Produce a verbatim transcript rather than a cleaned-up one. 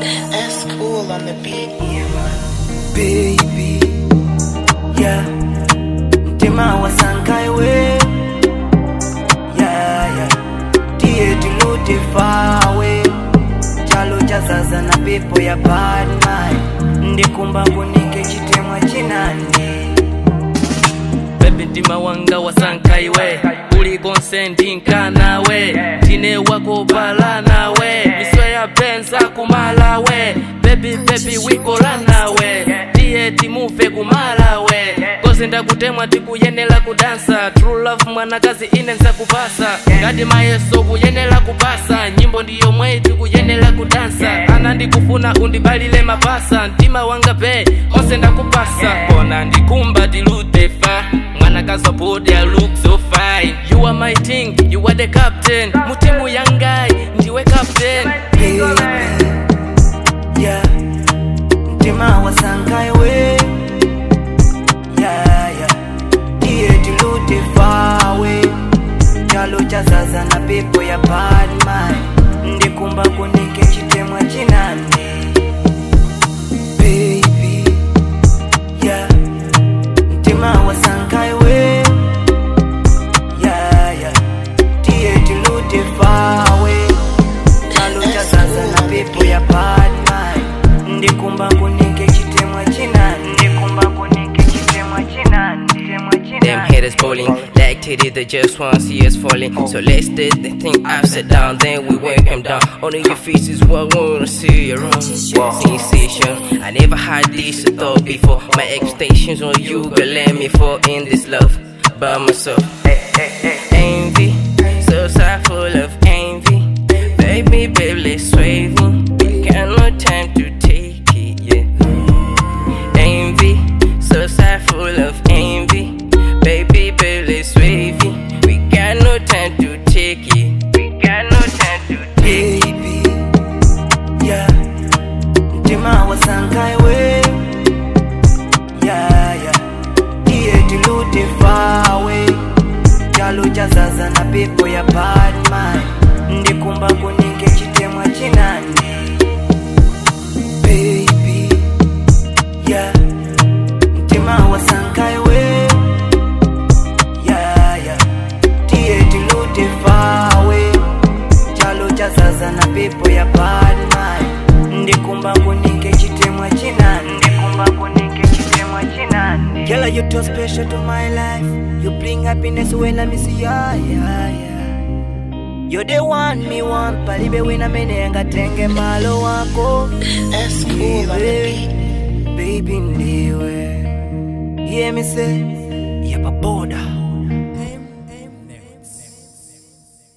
That's cool on the beat, yeah, man. Baby, yeah. Mtima wasankai we, yeah, yeah. Tie tilute fawe, chalo chazaza na pepo ya bad mind. Ndikumba kunike chitemwa chinane. Baby ndima wanga wasankai we, uli konsendi nkana we, tine wako balana we, miswe ya benza kumala we, baby baby wikolana we, tie timufe kumala we, kozi ndakutemwa tikuyenela kudansa, true love mwana kazi inenza kupasa, ngadi maeso kuyenela kupasa, nyimbo ndiyo mwe tikuyenela kudansa, ana ndikufuna undibalile mapasa, ntima wanga pe, onse ndakupasa, kona ndikumba dilute fa, mwana kazi body I look so fine, you are my thing, you are the captain, mutimu yangai, ndiwe captain. Baby, yeah. Mtima wasankai we, yeah, yeah. Tie tilute fawe, chalo chazaza na pepo ya bad mind. Ndikumba kunike chitemwa chinane. Baby, yeah. Mtima wasankai we, yeah, yeah. Tie tilute fawe, chalo chazaza na pepo ya bad mind. Ndikumba kunike chitemwa chinane. Ndikumba kunike chitemwa chinane. Them haters bowling, like titty, they just wanna see us falling. So let's do the thing upside down, then we wake him down. Only your face is what we wanna see you wrong. Sensation, I never had this thought before. My expectations on you, but let me fall in this love by myself. Envy, so sad full of envy. Baby, baby, let's waving. We got no time to take it, yeah. Envy, so sad full of envy. Baby, baby, let's waving. We got no time to take it. We got no time to take it. Baby, yeah. Mtima wasankai we, yeah, yeah. Tie tilute fawe, chalo chazaza na pepo ya bad mind. Ndikumba kunike chitemwa chinane. Baby, yeah. Mtima wasankai we, yeah, yeah. Tie tilute fawe, chalo chazaza na pepo ya bad mind. Ndikumba kunike chitemwa chinane. Ndikumba kunike chitemwa chinane. Girl, you too special to my life. You bring happiness when I miss you, yeah, yeah, yeah. You're the one me want, palibe wina menenga tenge malo wako. That's cool on the beat. Baby ndiwe, hear me say, yapa boda.